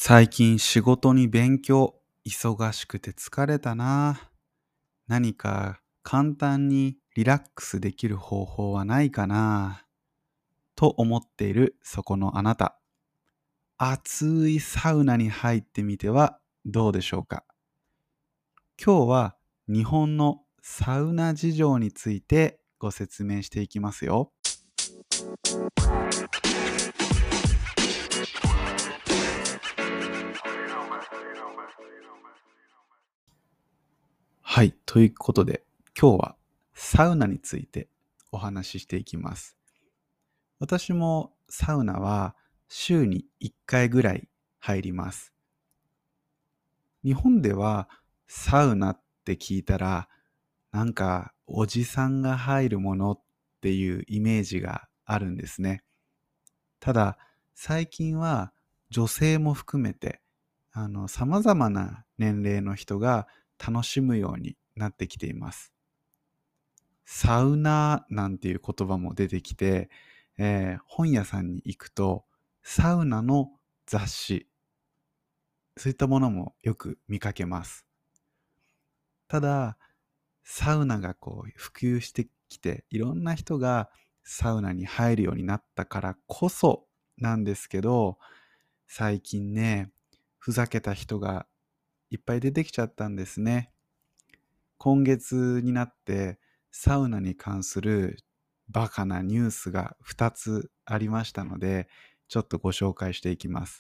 最近仕事に勉強、忙しくて疲れたな。何か簡単にリラックスできる方法はないかなと思っているそこのあなた。熱いサウナに入ってみてはどうでしょうか。今日は日本のサウナ事情についてご説明していきますよ。はい、ということで今日はサウナについてお話ししていきます。私もサウナは週に1回ぐらい入ります。日本ではサウナって聞いたらなんかおじさんが入るものっていうイメージがあるんですね。ただ最近は女性も含めて様々な年齢の人が楽しむようになってきています。サウナーなんていう言葉も出てきて、本屋さんに行くとサウナの雑誌、そういったものもよく見かけます。ただ、サウナが普及してきて、いろんな人がサウナに入るようになったからこそなんですけど、最近ね、ふざけた人がいっぱい出てきちゃったんですね。今月になってサウナに関するバカなニュースが2つありましたので、ちょっとご紹介していきます。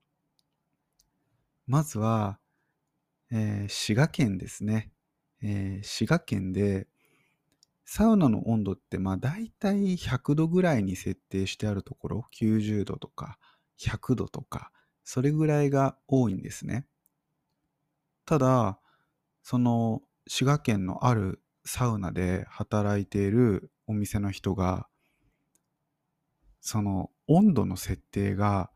まずは、滋賀県ですね。滋賀県でサウナの温度ってだいたい100度ぐらいに設定してあるところ、90度とか100度とか、それぐらいが多いんですね。ただ、その滋賀県のあるサウナで働いているお店の人が、その温度の設定が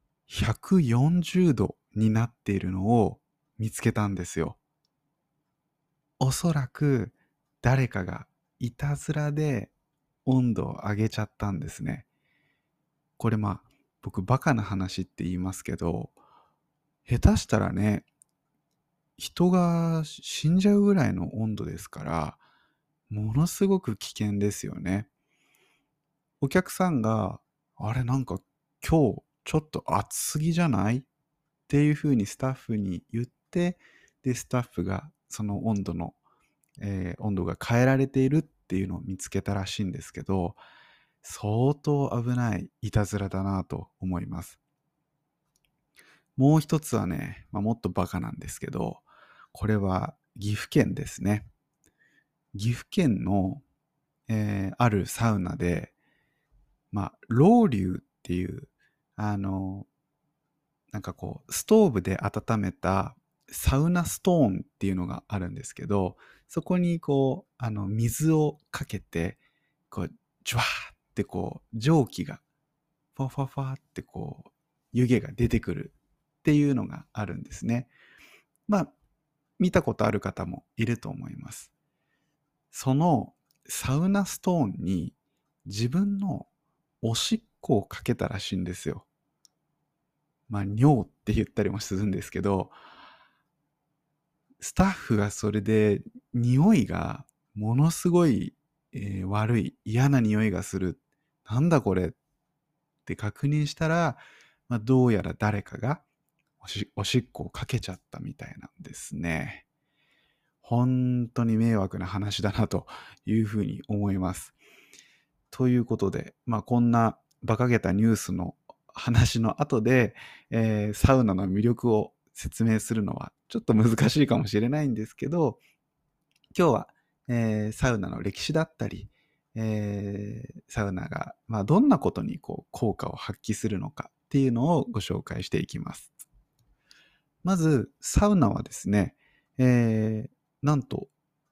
140度になっているのを見つけたんですよ。おそらく誰かがいたずらで温度を上げちゃったんですね。これ僕バカな話って言いますけど、下手したらね、人が死んじゃうぐらいの温度ですから、ものすごく危険ですよね。お客さんが、あれなんか今日ちょっと暑すぎじゃないっていうふうにスタッフに言って、で、スタッフがその温度が変えられているっていうのを見つけたらしいんですけど、相当危ないいたずらだなと思います。もう一つはね、もっとバカなんですけど、これは岐阜県ですね。岐阜県の、あるサウナで、ロウリュっていう、あの、ストーブで温めたサウナストーンっていうのがあるんですけど、そこに水をかけて、ジュワーって蒸気が、ファファファって湯気が出てくるっていうのがあるんですね。見たことある方もいると思います。そのサウナストーンに自分のおしっこをかけたらしいんですよ。尿って言ったりもするんですけど、スタッフがそれで匂いがものすごい、悪い、嫌な匂いがする。なんだこれって確認したら、どうやら誰かがおしっこをかけちゃったみたいなんですね。本当に迷惑な話だなというふうに思います。ということで、こんな馬鹿げたニュースの話の後で、サウナの魅力を説明するのはちょっと難しいかもしれないんですけど、今日は、サウナの歴史だったり、サウナが、どんなことに効果を発揮するのかっていうのをご紹介していきます。まず、サウナはですね、なんと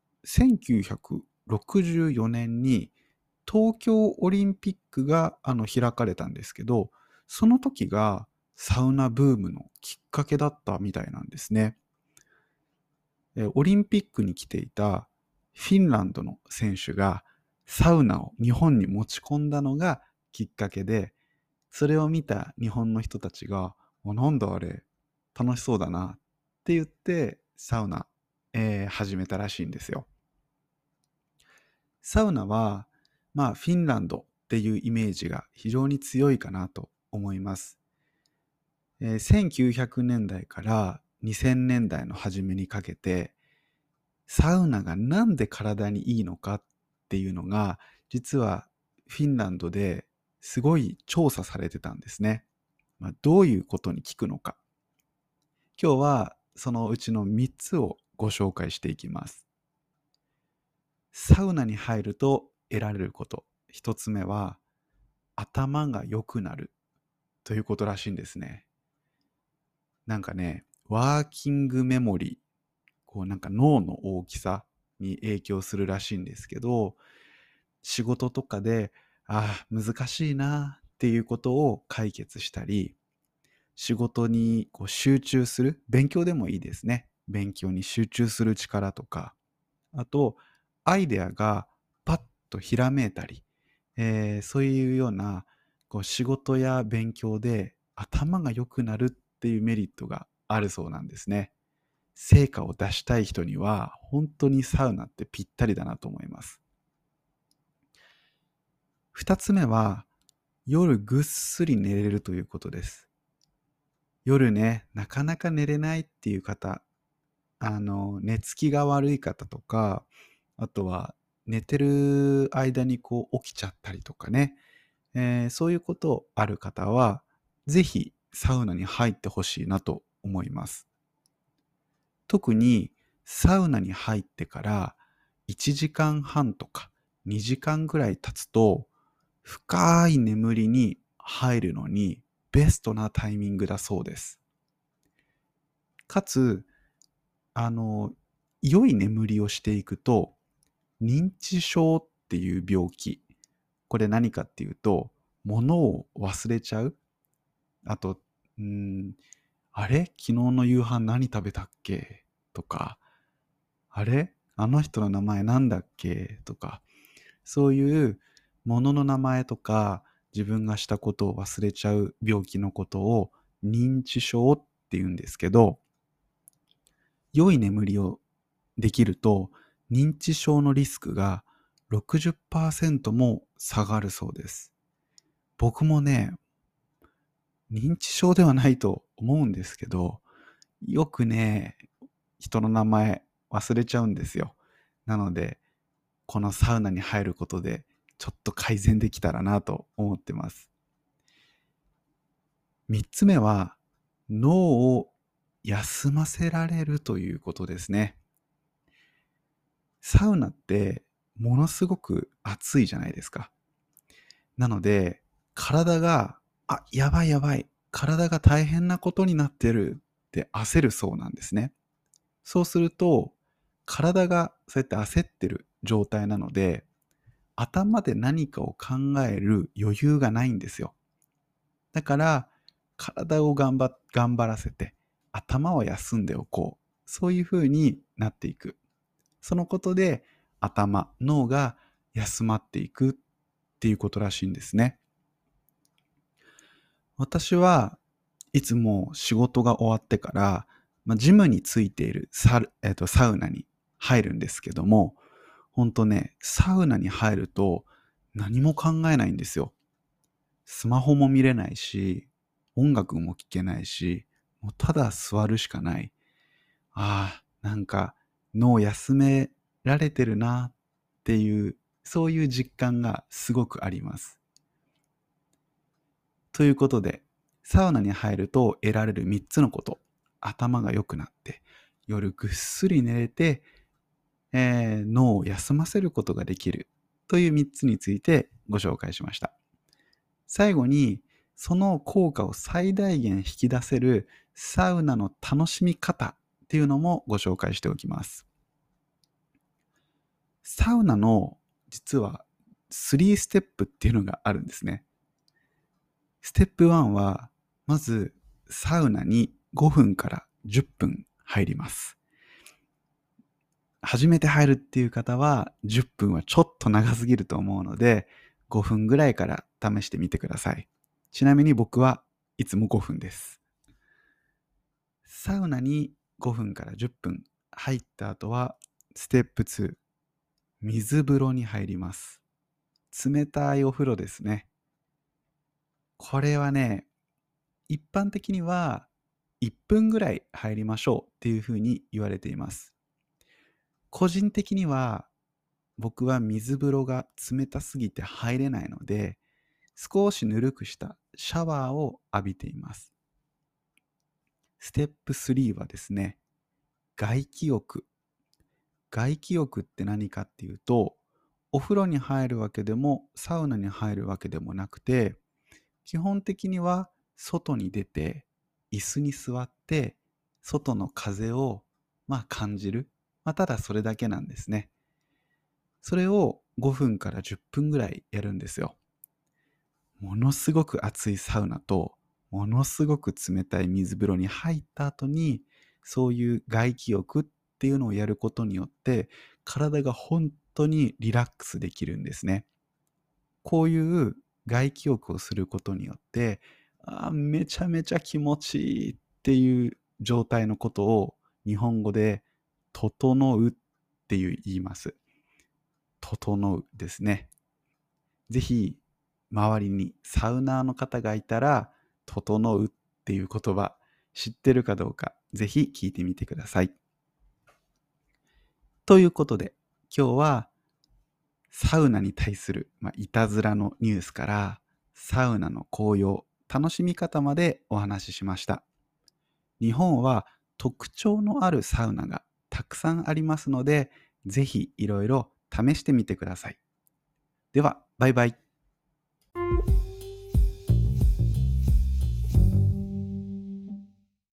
1964年に東京オリンピックが開かれたんですけど、その時がサウナブームのきっかけだったみたいなんですね。オリンピックに来ていたフィンランドの選手がサウナを日本に持ち込んだのがきっかけで、それを見た日本の人たちが、なんだあれ、 楽しそうだなって言ってサウナ、始めたらしいんですよ。サウナは、フィンランドっていうイメージが非常に強いかなと思います。1900年代から2000年代の初めにかけて、サウナがなんで体にいいのかっていうのが、実はフィンランドですごい調査されてたんですね。どういうことに効くのか。今日はそのうちの3つをご紹介していきます。サウナに入ると得られること。1つ目は、頭が良くなるということらしいんですね。なんかね、ワーキングメモリー、なんか脳の大きさに影響するらしいんですけど、仕事とかで、難しいなっていうことを解決したり、仕事に集中する、勉強でもいいですね。勉強に集中する力とか、あと、アイデアがパッとひらめいたり、そういうような仕事や勉強で頭が良くなるっていうメリットがあるそうなんですね。成果を出したい人には本当にサウナってぴったりだなと思います。二つ目は、夜ぐっすり寝れるということです。夜ね、なかなか寝れないっていう方、寝つきが悪い方とか、あとは寝てる間に起きちゃったりとかね、そういうことある方は、ぜひサウナに入ってほしいなと思います。特にサウナに入ってから1時間半とか2時間ぐらい経つと、深い眠りに入るのにベストなタイミングだそうです。かつ、あの、良い眠りをしていくと、認知症っていう病気、これ何かっていうと、物を忘れちゃう。あと、あれ昨日の夕飯何食べたっけとか、あれあの人の名前なんだっけとか、そういう物の名前とか、自分がしたことを忘れちゃう病気のことを認知症って言うんですけど、良い眠りをできると、認知症のリスクが60%も下がるそうです。僕もね、認知症ではないと思うんですけど、よくね、人の名前忘れちゃうんですよ。なので、このサウナに入ることで、ちょっと改善できたらなと思ってます。3つ目は、脳を休ませられるということですね。サウナってものすごく暑いじゃないですか。なので、体が、やばいやばい、体が大変なことになってるって焦るそうなんですね。そうすると、体がそうやって焦ってる状態なので、頭で何かを考える余裕がないんですよ。だから、体を頑張らせて、頭を休んでおこう。そういう風になっていく。そのことで、脳が休まっていくっていうことらしいんですね。私はいつも仕事が終わってから、ジムについているサウナに入るんですけども、ほんとね、サウナに入ると何も考えないんですよ。スマホも見れないし、音楽も聴けないし、もうただ座るしかない。なんか脳休められてるなっていう、そういう実感がすごくあります。ということで、サウナに入ると得られる3つのこと。頭が良くなって、夜ぐっすり寝れて、脳を休ませることができるという3つについてご紹介しました。最後に、その効果を最大限引き出せるサウナの楽しみ方っていうのもご紹介しておきます。サウナの実は3ステップっていうのがあるんですね。ステップ1は、まずサウナに5分から10分入ります。初めて入るっていう方は10分はちょっと長すぎると思うので、5分ぐらいから試してみてください。ちなみに僕はいつも5分です。 サウナに5分から10分入った後は、ステップ2、水風呂に入ります。冷たいお風呂ですね。これはね、一般的には1分ぐらい入りましょうっていうふうに言われています。個人的には僕は水風呂が冷たすぎて入れないので、少しぬるくしたシャワーを浴びています。ステップ3はですね、外気浴。外気浴って何かっていうと、お風呂に入るわけでもサウナに入るわけでもなくて、基本的には外に出て椅子に座って外の風を感じる。ただそれだけなんですね。それを5分から10分ぐらいやるんですよ。ものすごく熱いサウナとものすごく冷たい水風呂に入った後に、そういう外気浴っていうのをやることによって体が本当にリラックスできるんですね。こういう外気浴をすることによって、めちゃめちゃ気持ちいいっていう状態のことを日本語で整うって言います。整うですね。ぜひ周りにサウナーの方がいたら、整うっていう言葉知ってるかどうか、ぜひ聞いてみてください。ということで、今日はサウナに対する、いたずらのニュースから、サウナの紅葉、楽しみ方までお話ししました。日本は特徴のあるサウナがたくさんありますので、ぜひいろいろ試してみてください。では、バイバイ。